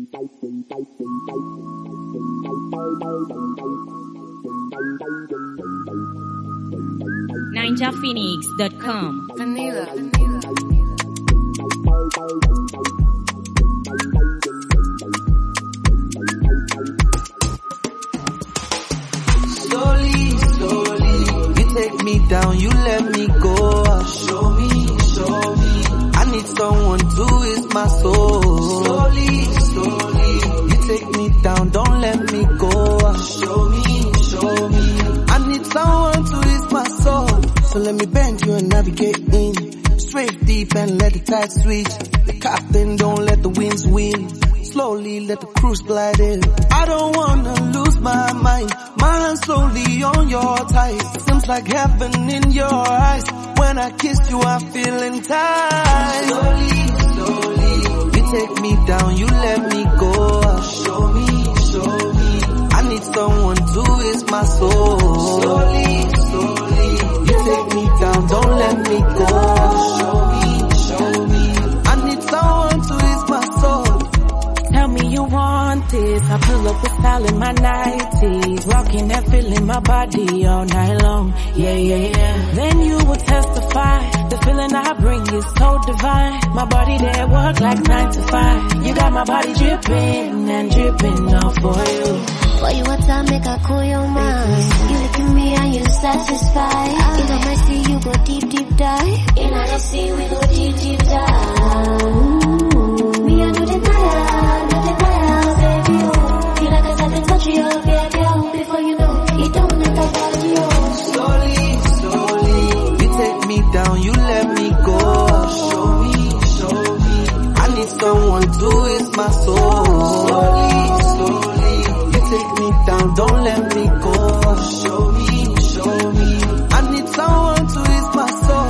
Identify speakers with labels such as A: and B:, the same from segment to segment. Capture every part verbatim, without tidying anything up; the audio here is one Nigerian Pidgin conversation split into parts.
A: ninja phoenix dot com.
B: Vanilla.
C: Slowly, slowly, you take me down, you let me go. Show me, show me, I need someone to ease my soul. Slowly, slowly, you take me down, don't let me go. Show me, show me, I need someone to ease my soul. So let me bend you and navigate in. Straight deep and let the tide switch. The captain, don't let the winds win. Slowly let the cruise glide in. I don't wanna lose my mind. My hands slowly on your thighs. Seems like heaven in your eyes. When I kiss you, I'm feeling tight. Slowly, slowly, you take me down, you let me go. Show me, show me, I need someone to ease my soul. Slowly, slowly, you take me down, don't let me go. Show me, show me, I need someone to ease my soul.
D: Tell me you want this. I pull up with style in my nineties, rocking and feeling my body all night long. Yeah, yeah, yeah. Then you will testify. The feeling I bring is so divine. My body there work like nine to five. You got my body dripping and dripping all for you.
E: For you what time make I cool your mind. You look at me and you satisfied. In the mercy you go deep, deep dive. In the sea we go deep, deep dive. Ooh. Me I know the fire, know the fire, baby. Oh. Feel like I started touching your baby. Oh. Before you know, it don't matter about you.
C: Slowly, slowly, you take me down, you let me go. Show me, show me, I need someone to ease my soul. Slowly, slowly, you take me down, don't let me go. Show me, show me, I need someone to ease my soul.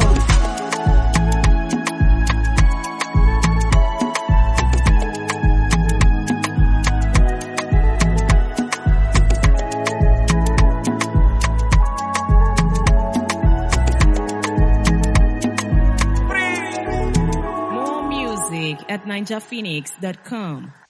A: More music at ninja phoenix dot com.